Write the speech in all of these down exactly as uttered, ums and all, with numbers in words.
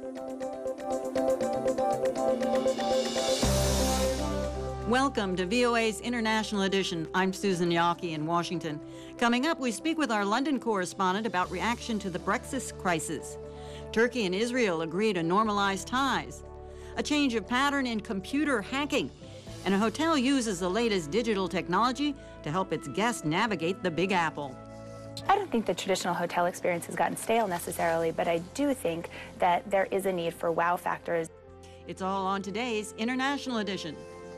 Welcome to V O A's International Edition. I'm Susan Yawkey in Washington. Coming up, we speak with our London correspondent about reaction to the Brexit crisis. Turkey and Israel agree to normalize ties. A change of pattern in computer hacking. And a hotel uses the latest digital technology to help its guests navigate the Big Apple. I don't think the traditional hotel experience has gotten stale necessarily, but I do think that there is a need for wow factors. It's all on today's International Edition.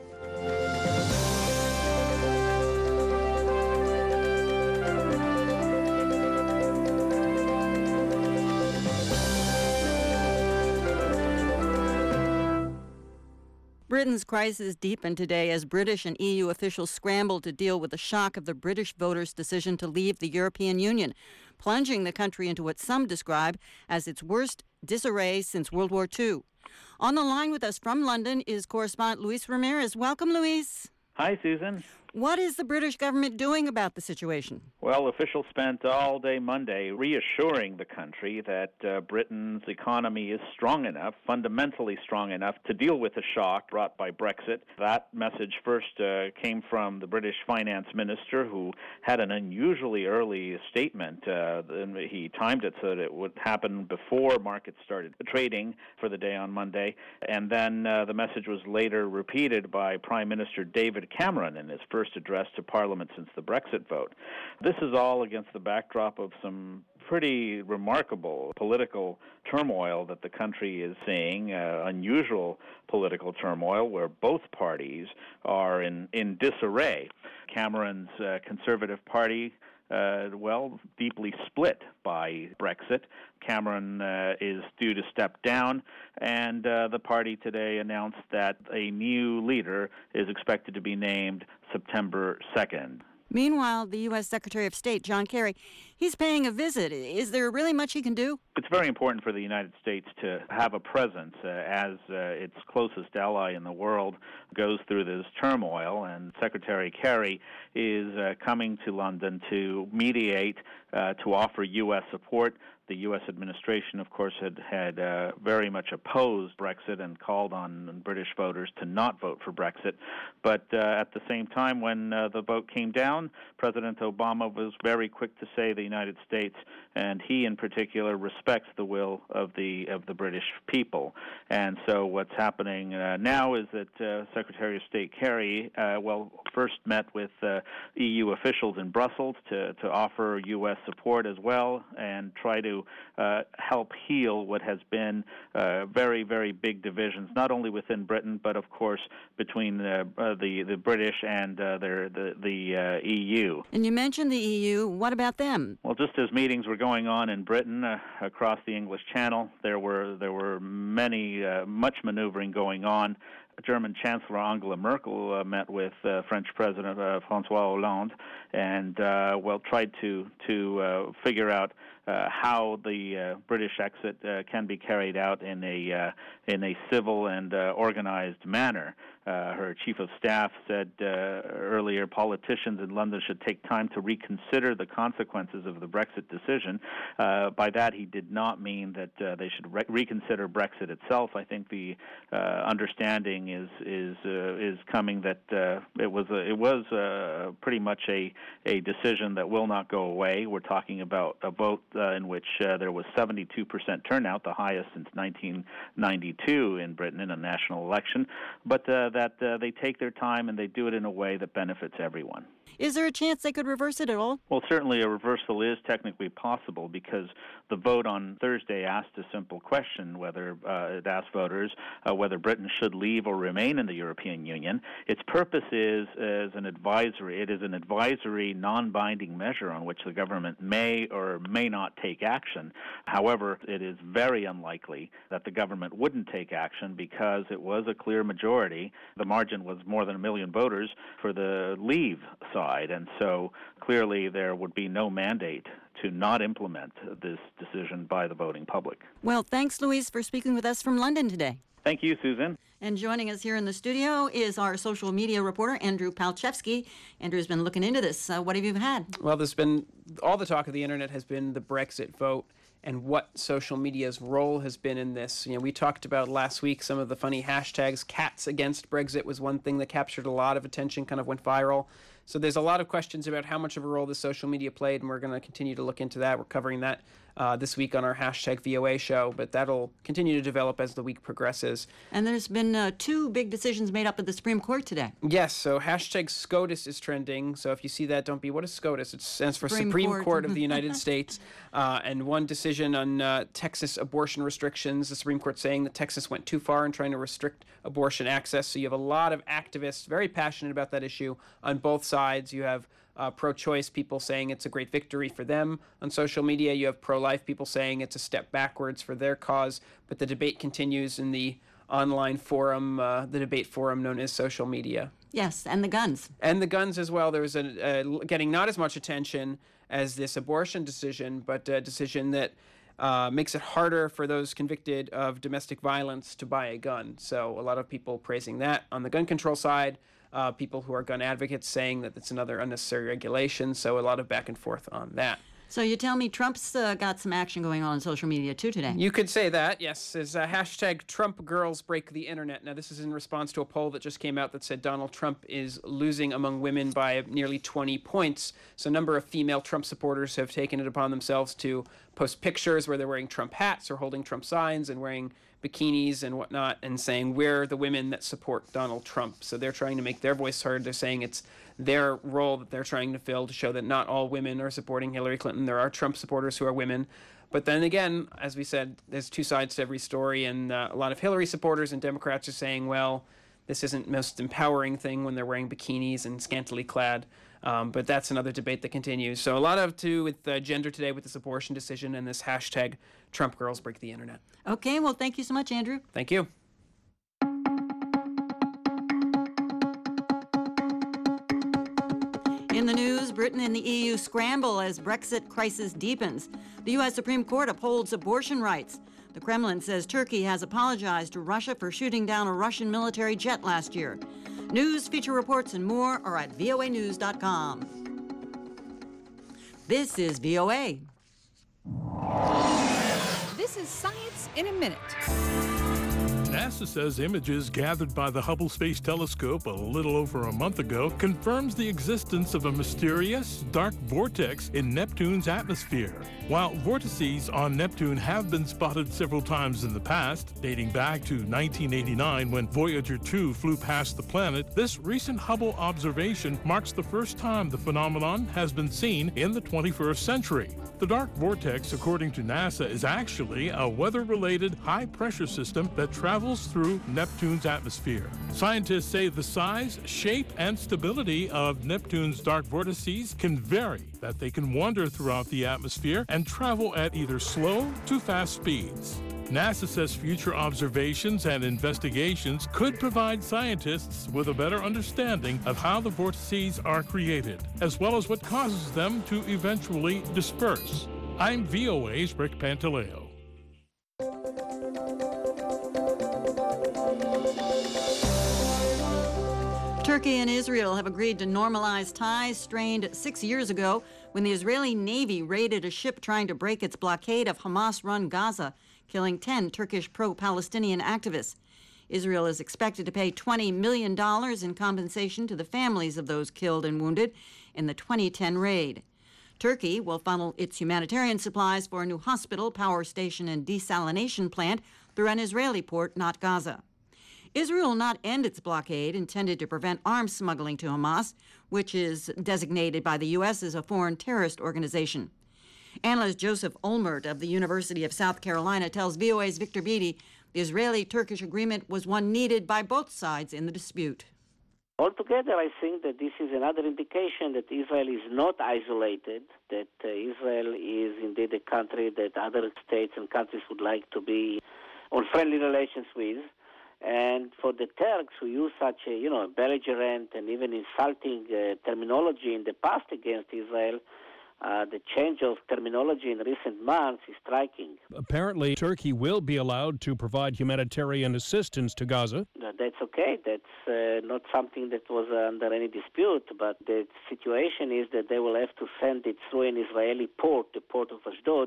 Britain's crisis deepened today as British and E U officials scrambled to deal with the shock of the British voters' decision to leave the European Union, plunging the country into what some describe as its worst disarray since World War Two. On the line with us from London is correspondent Luis Ramirez. Welcome, Luis. Hi, Susan. What is the British government doing about the situation? Well, officials spent all day Monday reassuring the country that uh, Britain's economy is strong enough, fundamentally strong enough, to deal with the shock brought by Brexit. That message first uh, came from the British finance minister, who had an unusually early statement. Uh, he timed it so that it would happen before markets started trading for the day on Monday. And then uh, the message was later repeated by Prime Minister David Cameron in his first address to Parliament since the Brexit vote. This is all against the backdrop of some pretty remarkable political turmoil that the country is seeing, uh, unusual political turmoil where both parties are in, in disarray. Cameron's uh, Conservative Party Uh, well, deeply split by Brexit. Cameron uh, is due to step down, and uh, the party today announced that a new leader is expected to be named September second. Meanwhile, the U S Secretary of State, John Kerry, he's paying a visit. Is there really much he can do? It's very important for the United States to have a presence uh, as uh, its closest ally in the world goes through this turmoil, and Secretary Kerry is uh, coming to London to mediate, uh, to offer U S support. The U S administration, of course, had, had uh, very much opposed Brexit and called on British voters to not vote for Brexit. But uh, at the same time, when uh, the vote came down, President Obama was very quick to say the United States, and he in particular, respects the will of the of the British people. And so what's happening uh, now is that uh, Secretary of State Kerry, uh, well, first met with uh, E U officials in Brussels to, to offer U S support as well and try to Uh, help heal what has been uh, very, very big divisions, not only within Britain, but of course between uh, uh, the the British and uh, their the, the uh, E U. And you mentioned the E U. What about them? Well, just as meetings were going on in Britain uh, across the English Channel, there were there were many uh, much maneuvering going on. German Chancellor Angela Merkel uh, met with uh, French President uh, François Hollande and uh, well tried to to uh, figure out uh, how the uh, British exit uh, can be carried out in a uh, in a civil and uh, organized manner. Uh, her chief of staff said uh, earlier politicians in London should take time to reconsider the consequences of the Brexit decision. Uh, by that, he did not mean that uh, they should re- reconsider Brexit itself. I think the uh, understanding is is uh, is coming that uh, it was a, it was uh, pretty much a a decision that will not go away. We're talking about a vote uh, in which uh, there was seventy-two percent turnout, the highest since nineteen ninety-two in Britain in a national election, but uh, that uh, they take their time and they do it in a way that benefits everyone. Is there a chance they could reverse it at all? Well, certainly a reversal is technically possible because the vote on Thursday asked a simple question, whether uh, it asked voters uh, whether Britain should leave or remain in the European Union. Its purpose is as an advisory. It is an advisory, non-binding measure on which the government may or may not take action. However, it is very unlikely that the government wouldn't take action because it was a clear majority. The margin was more than a million voters for the leave side, and so clearly there would be no mandate to not implement this decision by the voting public. Well, thanks, Luis, for speaking with us from London today. Thank you, Susan. And joining us here in the studio is our social media reporter, Andrew Palchevsky. Andrew's been looking into this. Uh, what have you had? Well, there's been all the talk of the internet has been the Brexit vote and what social media's role has been in this. You know, we talked about last week some of the funny hashtags. Cats against Brexit was one thing that captured a lot of attention, kind of went viral. So there's a lot of questions about how much of a role the social media played, and we're going to continue to look into that. We're covering that uh, this week on our hashtag V O A show, but that'll continue to develop as the week progresses. And there's been uh, two big decisions made up at the Supreme Court today. Yes, so hashtag SCOTUS is trending. So if you see that, don't be, what is SCOTUS? It stands for Supreme Supreme Court, Court of the United States. Uh, and one decision on uh, Texas abortion restrictions. The Supreme Court saying that Texas went too far in trying to restrict abortion access. So you have a lot of activists very passionate about that issue on both sides. You have uh, pro-choice people saying it's a great victory for them on social media. You have pro-life people saying it's a step backwards for their cause. But the debate continues in the online forum, uh, the debate forum known as social media. Yes, and the guns. And the guns as well. There was a, uh, getting not as much attention as this abortion decision, but a decision that uh, makes it harder for those convicted of domestic violence to buy a gun. So a lot of people praising that. On the gun control side, uh, people who are gun advocates saying that it's another unnecessary regulation. So a lot of back and forth on that. So you tell me Trump's uh, got some action going on on social media too today. You could say that, yes. There's a hashtag Trump girls break the internet. Now, this is in response to a poll that just came out that said Donald Trump is losing among women by nearly twenty points. So a number of female Trump supporters have taken it upon themselves to post pictures where they're wearing Trump hats or holding Trump signs and wearing bikinis and whatnot and saying, we're the women that support Donald Trump. So they're trying to make their voice heard. They're saying it's their role that they're trying to fill to show that not all women are supporting Hillary Clinton. There are Trump supporters who are women. But then again, as we said, there's two sides to every story, and uh, a lot of Hillary supporters and Democrats are saying, well, this isn't the most empowering thing when they're wearing bikinis and scantily clad. Um, but that's another debate that continues. So a lot of to with uh, gender today with this abortion decision and this hashtag Trump girls break the internet. Okay, well, thank you so much, Andrew. Thank you. In the news, Britain and the E U scramble as Brexit crisis deepens. The U S Supreme Court upholds abortion rights. The Kremlin says Turkey has apologized to Russia for shooting down a Russian military jet last year. News, feature reports, and more are at V O A news dot com. This is V O A. This is Science in a Minute. NASA says images gathered by the Hubble Space Telescope a little over a month ago confirms the existence of a mysterious dark vortex in Neptune's atmosphere. While vortices on Neptune have been spotted several times in the past, dating back to nineteen eighty-nine when Voyager two flew past the planet, this recent Hubble observation marks the first time the phenomenon has been seen in the twenty-first century. The dark vortex, according to NASA, is actually a weather-related high-pressure system that travels through Neptune's atmosphere. Scientists say the size, shape, and stability of Neptune's dark vortices can vary, that they can wander throughout the atmosphere and travel at either slow to fast speeds. NASA says future observations and investigations could provide scientists with a better understanding of how the vortices are created, as well as what causes them to eventually disperse. I'm V O A's Rick Pantaleo. Turkey and Israel have agreed to normalize ties strained six years ago when the Israeli Navy raided a ship trying to break its blockade of Hamas-run Gaza, killing ten Turkish pro-Palestinian activists. Israel is expected to pay twenty million dollars in compensation to the families of those killed and wounded in the twenty ten raid. Turkey will funnel its humanitarian supplies for a new hospital, power station, and desalination plant through an Israeli port, not Gaza. Israel will not end its blockade intended to prevent arms smuggling to Hamas, which is designated by the U S as a foreign terrorist organization. Analyst Joseph Olmert of the University of South Carolina tells V O A's Victor Beatty the Israeli-Turkish agreement was one needed by both sides in the dispute. Altogether, I think that this is another indication that Israel is not isolated, that uh, Israel is indeed a country that other states and countries would like to be on friendly relations with. And for the Turks who use such a, you know, belligerent and even insulting uh, terminology in the past against Israel, uh, the change of terminology in recent months is striking. Apparently, Turkey will be allowed to provide humanitarian assistance to Gaza. Uh, that's okay. That's uh, not something that was uh, under any dispute, but the situation is that they will have to send it through an Israeli port, the port of Ashdod,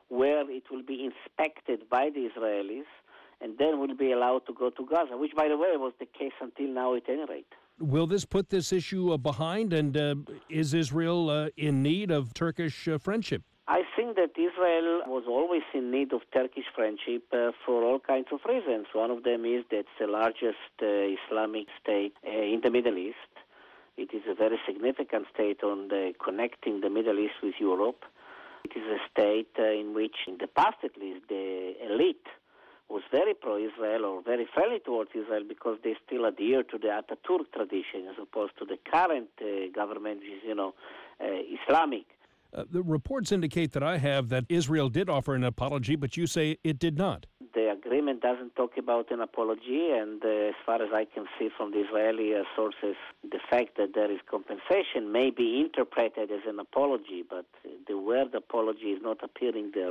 where it will be inspected by the Israelis and then will be allowed to go to Gaza, which, by the way, was the case until now at any rate. Will this put this issue uh, behind, and uh, is Israel uh, in need of Turkish uh, friendship? I think that Israel was always in need of Turkish friendship uh, for all kinds of reasons. One of them is that it's the largest uh, Islamic state uh, in the Middle East. It is a very significant state on the, connecting the Middle East with Europe. It is a state uh, in which, in the past at least, the elite was very pro-Israel or very friendly towards Israel because they still adhere to the Ataturk tradition as opposed to the current uh, government, which is, you know, uh, Islamic. Uh, the reports indicate that I have that Israel did offer an apology, but you say it did not. The agreement doesn't talk about an apology, and uh, as far as I can see from the Israeli uh, sources, the fact that there is compensation may be interpreted as an apology, but the word apology is not appearing there.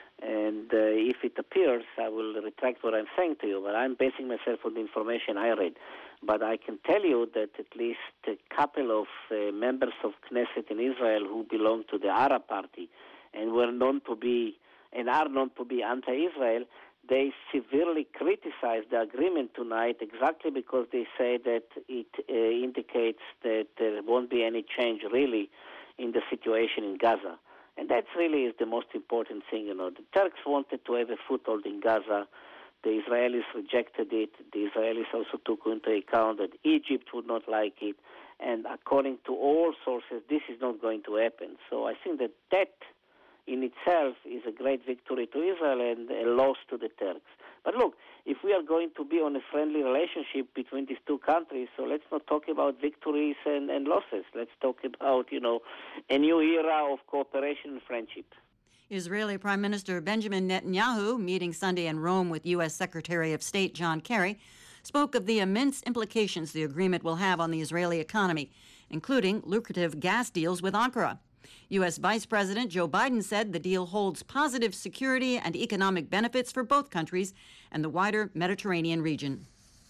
And uh, if it appears, I will retract what I'm saying to you, but I'm basing myself on the information I read. But I can tell you that at least a couple of uh, members of Knesset in Israel who belong to the Arab Party and were known to be, and are known to be anti-Israel, they severely criticized the agreement tonight exactly because they say that it uh, indicates that there won't be any change really in the situation in Gaza. And that really is the most important thing. You know, the Turks wanted to have a foothold in Gaza. The Israelis rejected it. The Israelis also took into account that Egypt would not like it. And according to all sources, this is not going to happen. So I think that that in itself is a great victory to Israel and a loss to the Turks. But look, if we are going to be on a friendly relationship between these two countries, so let's not talk about victories and, and losses. Let's talk about, you know, a new era of cooperation and friendship. Israeli Prime Minister Benjamin Netanyahu, meeting Sunday in Rome with U S Secretary of State John Kerry, spoke of the immense implications the agreement will have on the Israeli economy, including lucrative gas deals with Ankara. U S Vice President Joe Biden said the deal holds positive security and economic benefits for both countries and the wider Mediterranean region.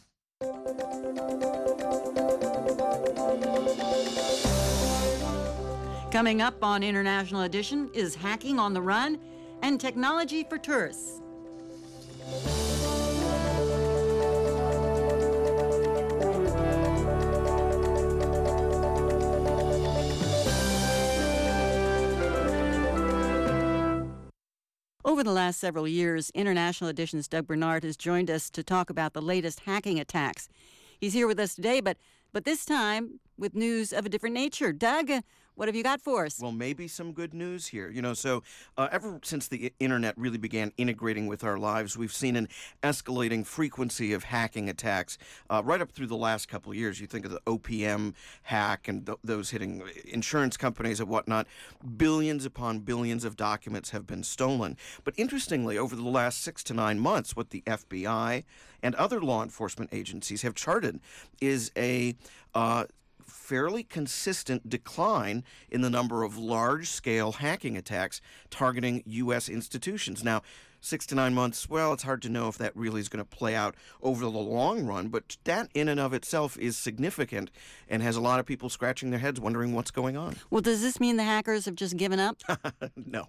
Coming up on International Edition is hacking on the run and technology for tourists. Over the last several years, International Edition's Doug Bernard has joined us to talk about the latest hacking attacks. He's here with us today, but but this time with news of a different nature. Doug, what have you got for us? Well, maybe some good news here. You know, so uh, ever since the internet really began integrating with our lives, we've seen an escalating frequency of hacking attacks uh, right up through the last couple of years. You think of the O P M hack and th- those hitting insurance companies and whatnot. Billions upon billions of documents have been stolen. But interestingly, over the last six to nine months, what the F B I and other law enforcement agencies have charted is a uh, fairly consistent decline in the number of large-scale hacking attacks targeting U S institutions. Now, six to nine months, well, it's hard to know if that really is going to play out over the long run, but that in and of itself is significant and has a lot of people scratching their heads wondering what's going on. Well, does this mean the hackers have just given up? No.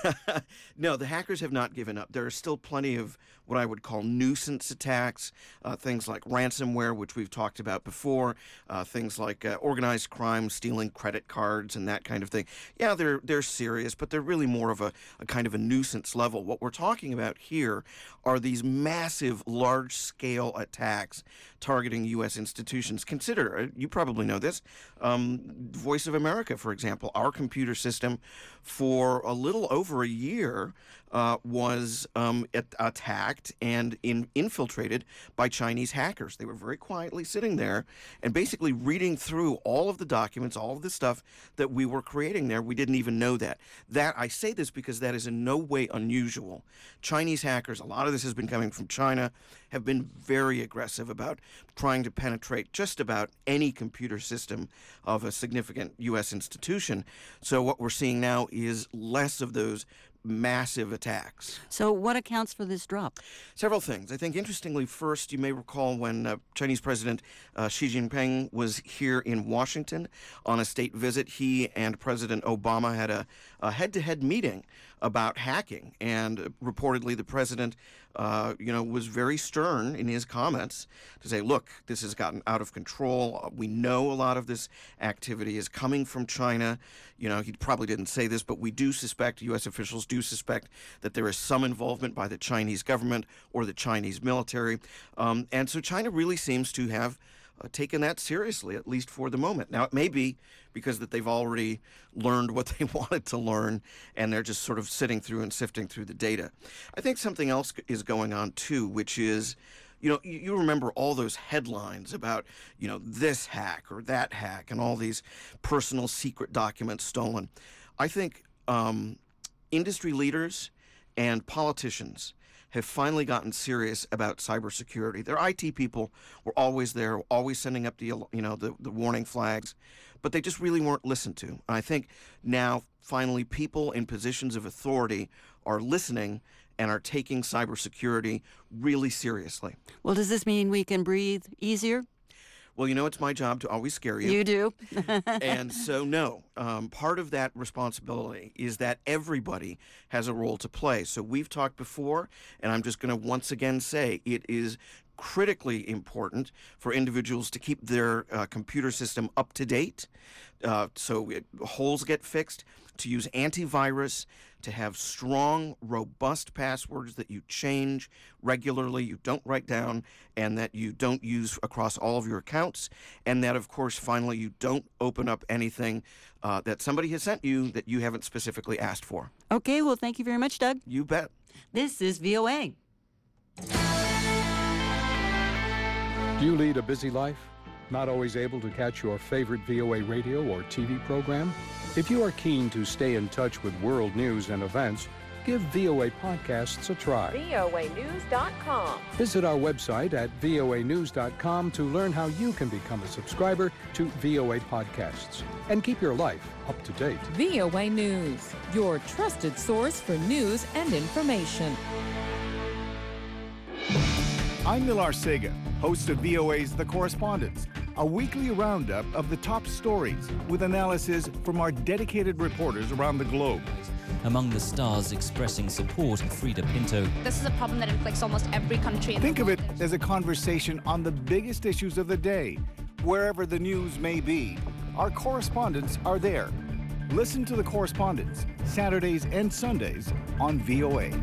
No, the hackers have not given up. There are still plenty of what I would call nuisance attacks, uh, things like ransomware, which we've talked about before, uh, things like uh, organized crime, stealing credit cards and that kind of thing. Yeah, they're they're serious, but they're really more of a, a kind of a nuisance level. What we're talking about here are these massive, large-scale attacks targeting U S institutions. Consider, you probably know this, um, Voice of America, for example. Our computer system for a little over a year uh, was um, at- attacked and in- infiltrated by Chinese hackers. They were very quietly sitting there and basically reading through all of the documents, all of the stuff that we were creating there. We didn't even know that. That I say this because that is in no way unusual. Chinese hackers, a lot of this has been coming from China, have been very aggressive about trying to penetrate just about any computer system of a significant U S institution. So what we're seeing now is less of those massive attacks. So what accounts for this drop? Several things. I think, interestingly, first, you may recall when uh, Chinese President uh, Xi Jinping was here in Washington on a state visit, he and President Obama had a, a head-to-head meeting about hacking. And reportedly, the president, uh, you know, was very stern in his comments to say, look, this has gotten out of control. We know a lot of this activity is coming from China. You know, he probably didn't say this, but we do suspect, U S officials do suspect, that there is some involvement by the Chinese government or the Chinese military. Um, and so China really seems to have Uh, taken that seriously, at least for the moment. Now, it may be because that they've already learned what they wanted to learn, and they're just sort of sitting through and sifting through the data. I think something else is going on, too, which is, you know, you, you remember all those headlines about, you know, this hack or that hack and all these personal secret documents stolen. I think um, industry leaders and politicians have finally gotten serious about cybersecurity. Their I T people were always there, always sending up the, you know, the, the warning flags, but they just really weren't listened to. And I think now, finally, people in positions of authority are listening and are taking cybersecurity really seriously. Well, does this mean we can breathe easier? Well, you know, it's my job to always scare you. You do. And so, no, um, part of that responsibility is that everybody has a role to play. So we've talked before, and I'm just going to once again say it is critically important for individuals to keep their uh, computer system up to date, uh, so it, holes get fixed, to use antivirus, to have strong, robust passwords that you change regularly, you don't write down, and that you don't use across all of your accounts, and that, of course, finally, you don't open up anything uh, that somebody has sent you that you haven't specifically asked for. Okay, well, thank you very much, Doug. You bet. This is V O A. Do you lead a busy life? Not always able to catch your favorite V O A radio or T V program? If you are keen to stay in touch with world news and events, give V O A Podcasts a try. V O A news dot com. Visit our website at V O A news dot com to learn how you can become a subscriber to V O A Podcasts and keep your life up to date. V O A News, your trusted source for news and information. I'm Millar Sega, host of V O A's The Correspondents, a weekly roundup of the top stories with analysis from our dedicated reporters around the globe. Among the stars expressing support, Frida Pinto. This is a problem that inflicts almost every country in Think the world. of it as a conversation on the biggest issues of the day. Wherever the news may be, our correspondents are there. Listen to The Correspondents, Saturdays and Sundays on V O A.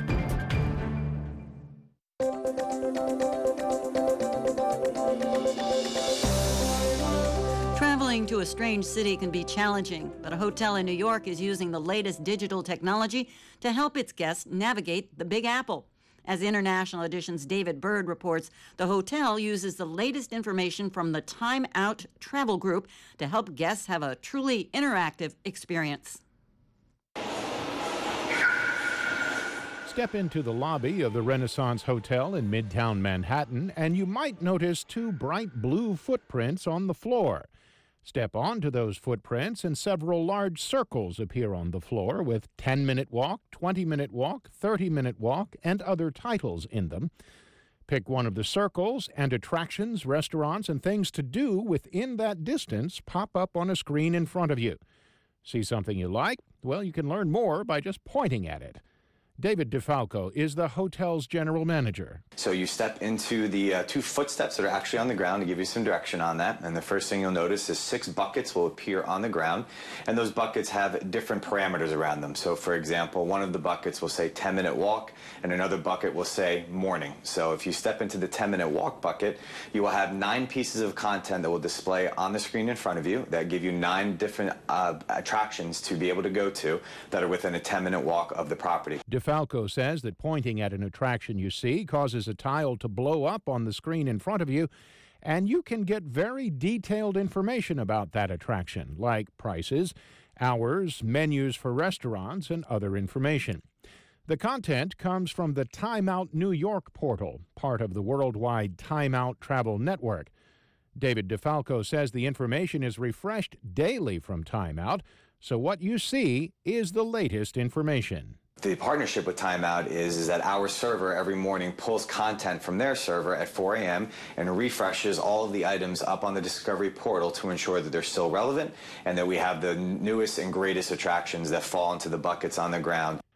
Traveling to a strange city can be challenging, but a hotel in New York is using the latest digital technology to help its guests navigate the Big Apple. As International Edition's David Bird reports, the hotel uses the latest information from the Time Out Travel Group to help guests have a truly interactive experience. Step into the lobby of the Renaissance Hotel in Midtown Manhattan, and you might notice two bright blue footprints on the floor. Step onto those footprints, and several large circles appear on the floor with ten-minute walk, twenty-minute walk, thirty-minute walk, and other titles in them. Pick one of the circles, and attractions, restaurants, and things to do within that distance pop up on a screen in front of you. See something you like? Well, you can learn more by just pointing at it. David DeFalco is the hotel's general manager. So you step into the uh, two footsteps that are actually on the ground to give you some direction on that. And the first thing you'll notice is six buckets will appear on the ground. And those buckets have different parameters around them. So for example, one of the buckets will say ten minute walk and another bucket will say morning. So if you step into the ten minute walk bucket, you will have nine pieces of content that will display on the screen in front of you that give you nine different uh, attractions to be able to go to that are within a ten minute walk of the property. DeFalco says that pointing at an attraction you see causes a tile to blow up on the screen in front of you, and you can get very detailed information about that attraction, like prices, hours, menus for restaurants, and other information. The content comes from the Time Out New York portal, part of the worldwide Time Out Travel Network. David DeFalco says the information is refreshed daily from Time Out, so what you see is the latest information. The partnership with Time Out is, is that our server every morning pulls content from their server at four a m and refreshes all of the items up on the Discovery portal to ensure that they're still relevant and that we have the newest and greatest attractions that fall into the buckets on the ground.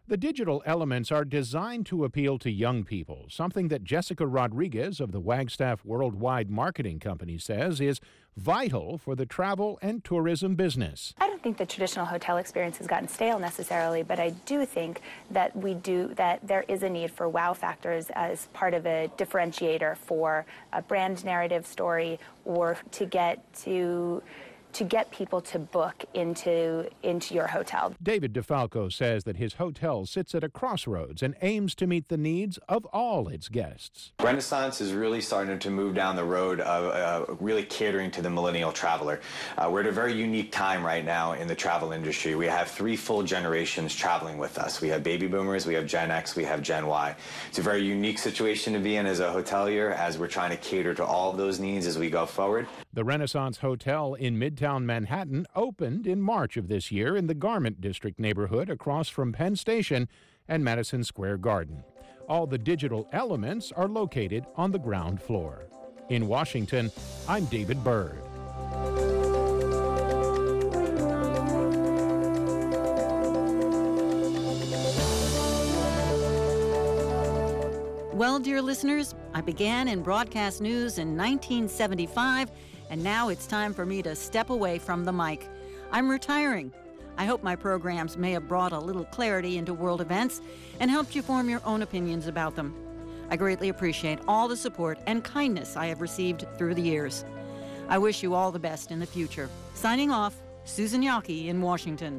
The digital elements are designed to appeal to young people, something that Jessica Rodriguez of the Wagstaff Worldwide Marketing Company says is vital for the travel and tourism business. I don't think the traditional hotel experience has gotten stale necessarily, but I do think that we do that there is a need for wow factors as part of a differentiator for a brand narrative story, or to get to to get people to book into into your hotel. David DeFalco says that his hotel sits at a crossroads and aims to meet the needs of all its guests. Renaissance is really starting to move down the road of uh, really catering to the millennial traveler. Uh, we're at a very unique time right now in the travel industry. We have three full generations traveling with us. We have baby boomers, we have Gen X, we have Gen Y. It's a very unique situation to be in as a hotelier, as we're trying to cater to all of those needs as we go forward. The Renaissance Hotel in Midtown Manhattan opened in March of this year in the Garment District neighborhood across from Penn Station and Madison Square Garden. All the digital elements are located on the ground floor. In Washington, I'm David Byrd. Well, dear listeners, I began in broadcast news in nineteen seventy-five, and now it's time for me to step away from the mic. I'm retiring. I hope my programs may have brought a little clarity into world events and helped you form your own opinions about them. I greatly appreciate all the support and kindness I have received through the years. I wish you all the best in the future. Signing off, Susan Yockey in Washington.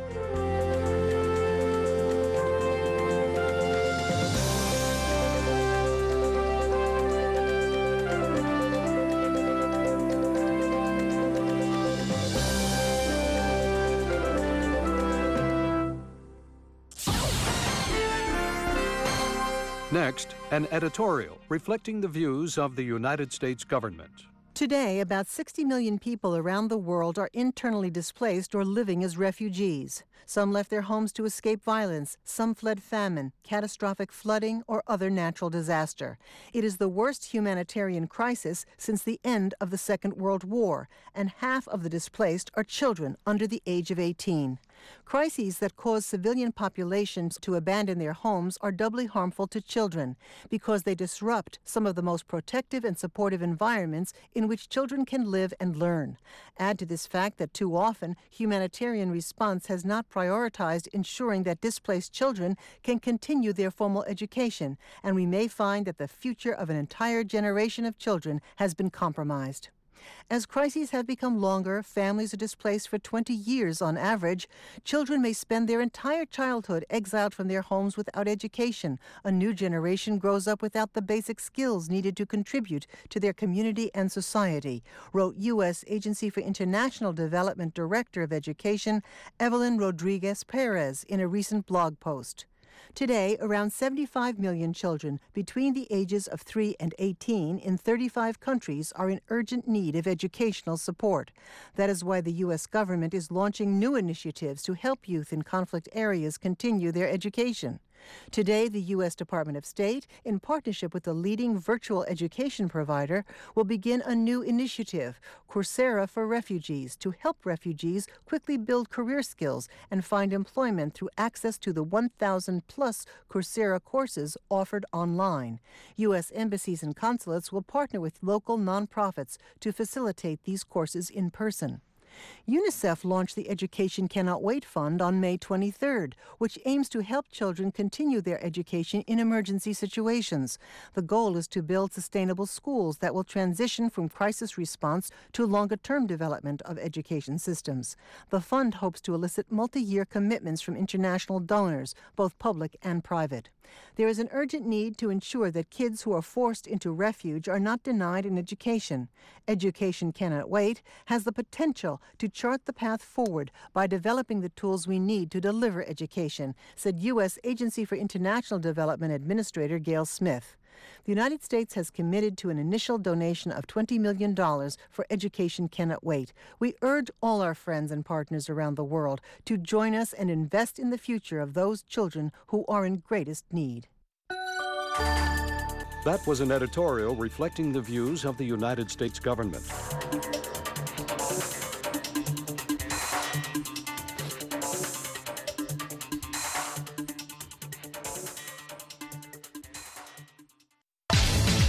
Next, an editorial reflecting the views of the United States government. Today, about sixty million people around the world are internally displaced or living as refugees. Some left their homes to escape violence. Some fled famine, catastrophic flooding, or other natural disaster. It is the worst humanitarian crisis since the end of the Second World War, and half of the displaced are children under the age of eighteen. Crises that cause civilian populations to abandon their homes are doubly harmful to children because they disrupt some of the most protective and supportive environments in which children can live and learn. Add to this fact that too often humanitarian response has not prioritized ensuring that displaced children can continue their formal education, and we may find that the future of an entire generation of children has been compromised. As crises have become longer, families are displaced for twenty years on average. Children may spend their entire childhood exiled from their homes without education. A new generation grows up without the basic skills needed to contribute to their community and society, wrote U S Agency for International Development Director of Education, Evelyn Rodriguez Perez, in a recent blog post. Today, around seventy-five million children between the ages of three and eighteen in thirty-five countries are in urgent need of educational support. That is why the U S government is launching new initiatives to help youth in conflict areas continue their education. Today, the U S Department of State, in partnership with a leading virtual education provider, will begin a new initiative, Coursera for Refugees, to help refugees quickly build career skills and find employment through access to the one thousand plus Coursera courses offered online. U S embassies and consulates will partner with local nonprofits to facilitate these courses in person. UNICEF launched the Education Cannot Wait Fund on May twenty-third, which aims to help children continue their education in emergency situations. The goal is to build sustainable schools that will transition from crisis response to longer-term development of education systems. The fund hopes to elicit multi-year commitments from international donors, both public and private. There is an urgent need to ensure that kids who are forced into refuge are not denied an education. Education Cannot Wait has the potential to chart the path forward by developing the tools we need to deliver education, said U S Agency for International Development Administrator Gail Smith. The United States has committed to an initial donation of twenty million dollars for Education Cannot Wait. We urge all our friends and partners around the world to join us and invest in the future of those children who are in greatest need. That was an editorial reflecting the views of the United States government.